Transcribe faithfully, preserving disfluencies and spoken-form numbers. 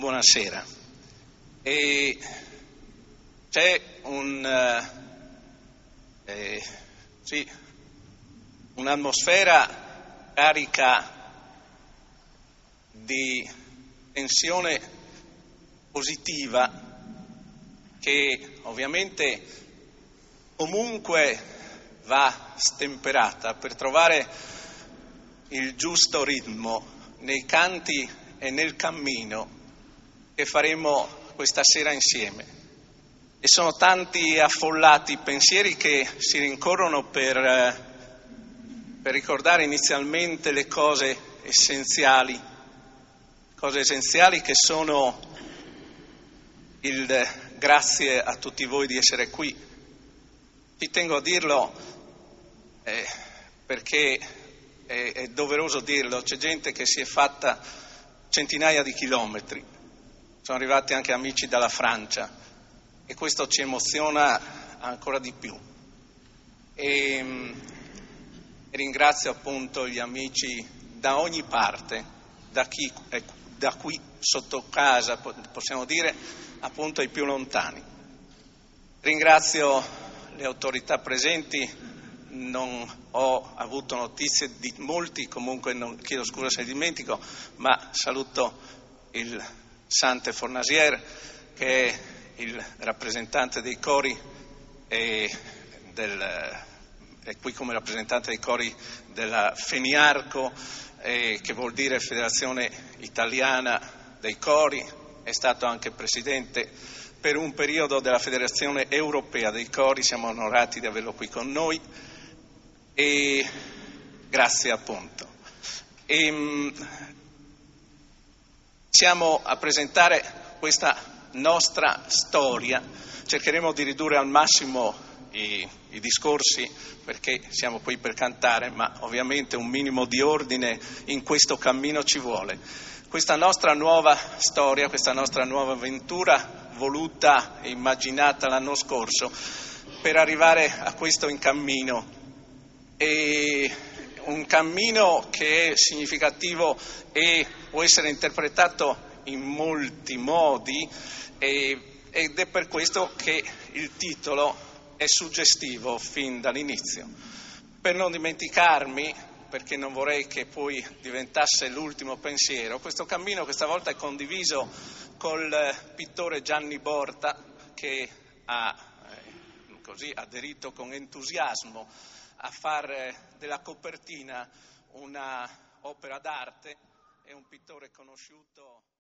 buonasera. E c'è un, eh, sì, un'atmosfera carica di tensione positiva che ovviamente comunque va stemperata per trovare il giusto ritmo nei canti e nel cammino che faremo questa sera insieme. E sono tanti affollati pensieri che si rincorrono per, per ricordare inizialmente le cose essenziali, cose essenziali che sono il grazie a tutti voi di essere qui. Ci tengo a dirlo eh, perché è, è doveroso dirlo, c'è gente che si è fatta centinaia di chilometri, sono arrivati anche amici dalla Francia e questo ci emoziona ancora di più. E, e ringrazio appunto gli amici da ogni parte, da chi è da qui sotto casa, possiamo dire, appunto ai più lontani. Ringrazio le autorità presenti, non ho avuto notizie di molti, comunque non chiedo scusa se dimentico, ma saluto il Sante Fornasier, che è il rappresentante dei cori e del, è qui come rappresentante dei cori della Feniarco, eh, che vuol dire Federazione Italiana dei Cori, è stato anche presidente per un periodo della Federazione Europea dei Cori, siamo onorati di averlo qui con noi e grazie appunto. E, mh, siamo a presentare questa nostra storia, cercheremo di ridurre al massimo i, i discorsi perché siamo qui per cantare, ma ovviamente un minimo di ordine in questo cammino ci vuole. Questa nostra nuova storia, questa nostra nuova avventura voluta e immaginata l'anno scorso per arrivare a questo in cammino, e un cammino che è significativo e può essere interpretato in molti modi e, ed è per questo che il titolo è suggestivo fin dall'inizio. Per non dimenticarmi, perché non vorrei che poi diventasse l'ultimo pensiero, questo cammino questa volta è condiviso col pittore Gianni Borta, che ha eh, così aderito con entusiasmo a fare della copertina una opera d'arte. È un pittore conosciuto